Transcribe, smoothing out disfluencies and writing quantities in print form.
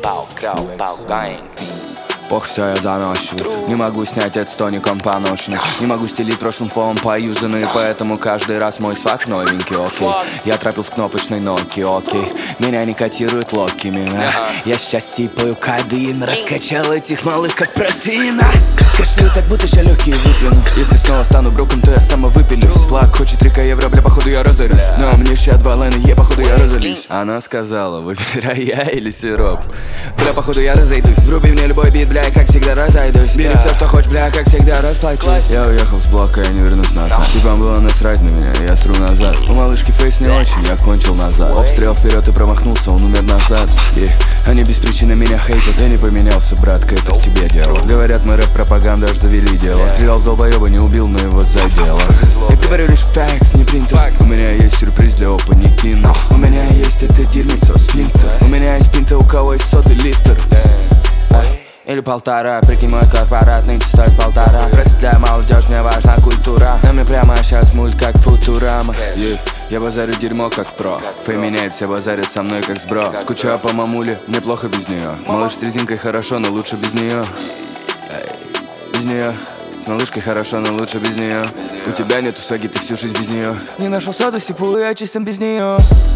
Ох, все, я заносчивый. Не могу снять это с тоником поношенный. Не могу стелить прошлым словом поюзанный. Поэтому каждый раз мой свак новенький, окей. Я трапил с кнопочной Nokia, окей. Меня не котируют локкими, я сейчас сипаю кадеин. Раскачал этих малых как протеина. Кашляю так, будто ща легкие выплюну. Если снова стану броком, то я самовыпилюсь. Плак хочет 3 евро, бля, походу я разорюсь. Но мне ща 2 лайна, походу я разорюсь. Она сказала, выбирай я или сироп. Бля, походу я разойдусь. Вруби мне любой бит, бля, как всегда разойдусь. Бери все, что хочешь, бля, как всегда расплачусь. Я уехал с блока, я не вернусь назад. Типам было насрать на меня, я сру назад. У малышки фейс не очень, я кончил назад. Обстрел вперед и промахнулся, он умер назад. Они без причины меня хейтят. Я не поменялся, братка, это в тебе дело. Говорят, мы рэп-пропаганда аж завели дело. Стрелял в долбоеба, не убил, но его задело. Я говорю лишь факс, не принтер. У меня есть сюрприз для опа, не кину. У меня есть это дерьмецо, сфинктер. У меня есть пинта, у кого есть сотый литр. Или 1,5, прикинь, мой корпорат нынче стоит 1,5. Просто для молодежи мне важна культура. На мне прямо сейчас мульт как Футурама. Я базарю дерьмо как про. Фэй меняет, все базарят со мной как с бро. Скучаю по мамуле, неплохо без нее. Малыш с резинкой хорошо, но лучше без нее. Без нее. С малышкой хорошо, но лучше без нее. У тебя нету саги, ты всю жизнь без нее. Не нашел соду, сипу, я чистым без нее.